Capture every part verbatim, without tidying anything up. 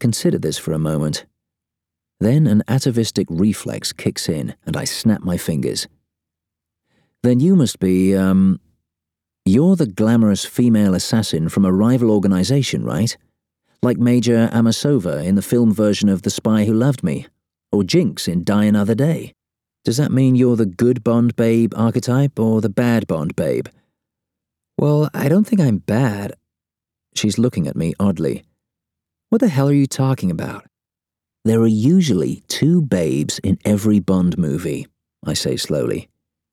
consider this for a moment. Then an atavistic reflex kicks in, and I snap my fingers. Then you must be, um... You're the glamorous female assassin from a rival organization, right? Like Major Amasova in the film version of The Spy Who Loved Me, or Jinx in Die Another Day. Does that mean you're the good Bond babe archetype, or the bad Bond babe? Well, I don't think I'm bad. She's looking at me oddly. What the hell are you talking about? There are usually two babes in every Bond movie, I say slowly.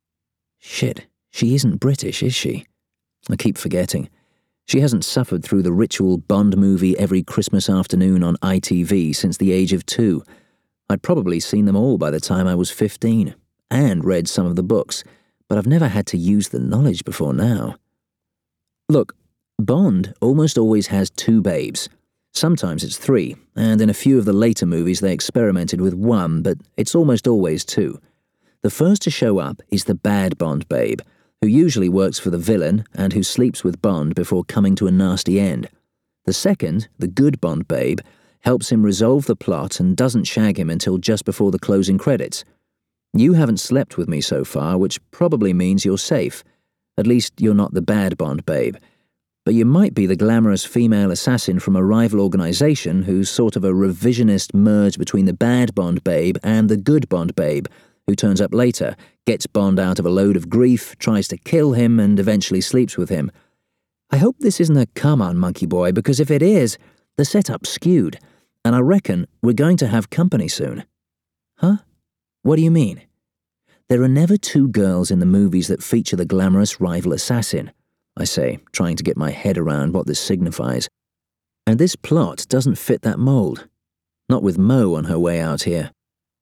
Shit, she isn't British, is she? I keep forgetting. She hasn't suffered through the ritual Bond movie every Christmas afternoon on I T V since the age of two. I'd probably seen them all by the time I was fifteen, and read some of the books, but I've never had to use the knowledge before now. Look, Bond almost always has two babes. Sometimes it's three, and in a few of the later movies they experimented with one, but it's almost always two. The first to show up is the bad Bond babe, who usually works for the villain and who sleeps with Bond before coming to a nasty end. The second, the good Bond babe, helps him resolve the plot and doesn't shag him until just before the closing credits. You haven't slept with me so far, which probably means you're safe. At least you're not the bad Bond babe. But you might be the glamorous female assassin from a rival organization who's sort of a revisionist merge between the bad Bond babe and the good Bond babe, who turns up later, gets Bond out of a load of grief, tries to kill him, and eventually sleeps with him. I hope this isn't a come-on, monkey boy, because if it is, the setup's skewed, and I reckon we're going to have company soon. Huh? What do you mean? There are never two girls in the movies that feature the glamorous rival assassin, I say, trying to get my head around what this signifies. And this plot doesn't fit that mold. Not with Mo on her way out here.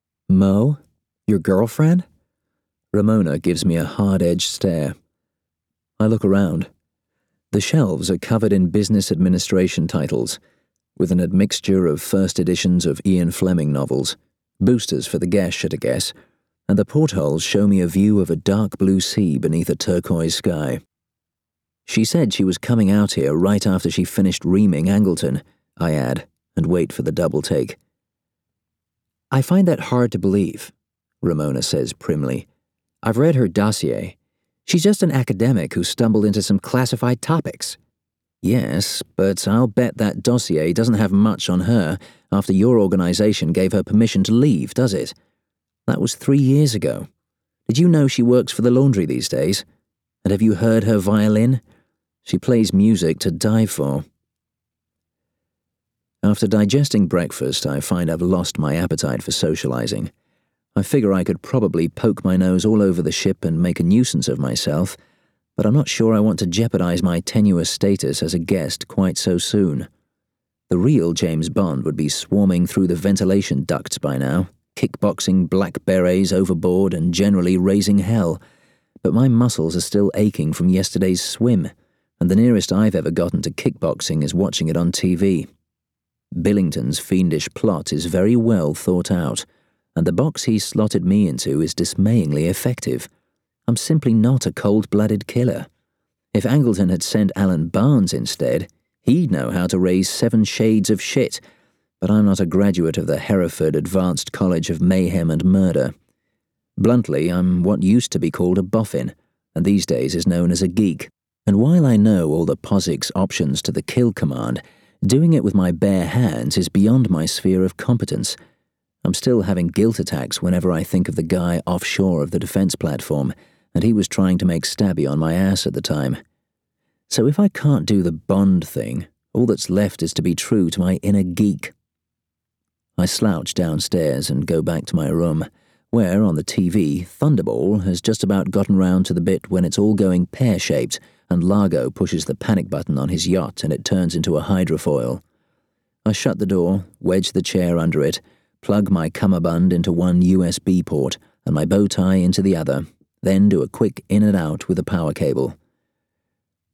Mo? Your girlfriend? Ramona gives me a hard-edged stare. I look around. The shelves are covered in business administration titles, with an admixture of first editions of Ian Fleming novels, boosters for the Gesh at a guess, and the portholes show me a view of a dark blue sea beneath a turquoise sky. She said she was coming out here right after she finished reaming Angleton, I add, and wait for the double take. I find that hard to believe, Ramona says primly. I've read her dossier. She's just an academic who stumbled into some classified topics. Yes, but I'll bet that dossier doesn't have much on her after your organization gave her permission to leave, does it? That was three years ago. Did you know she works for the laundry these days? And have you heard her violin? She plays music to die for. After digesting breakfast, I find I've lost my appetite for socializing. I figure I could probably poke my nose all over the ship and make a nuisance of myself, but I'm not sure I want to jeopardize my tenuous status as a guest quite so soon. The real James Bond would be swarming through the ventilation ducts by now, kickboxing black berets overboard and generally raising hell, but my muscles are still aching from yesterday's swim, and the nearest I've ever gotten to kickboxing is watching it on T V. Billington's fiendish plot is very well thought out, and the box he slotted me into is dismayingly effective. I'm simply not a cold-blooded killer. If Angleton had sent Alan Barnes instead, he'd know how to raise seven shades of shit, but I'm not a graduate of the Hereford Advanced College of Mayhem and Murder. Bluntly, I'm what used to be called a boffin, and these days is known as a geek, and while I know all the POSIX options to the kill command, doing it with my bare hands is beyond my sphere of competence. I'm still having guilt attacks whenever I think of the guy offshore of the defense platform, and he was trying to make stabby on my ass at the time. So if I can't do the Bond thing, all that's left is to be true to my inner geek. I slouch downstairs and go back to my room, where, on the T V, Thunderball has just about gotten round to the bit when it's all going pear-shaped and Largo pushes the panic button on his yacht and it turns into a hydrofoil. I shut the door, wedge the chair under it, plug my cummerbund into one U S B port and my bow tie into the other, then do a quick in and out with a power cable.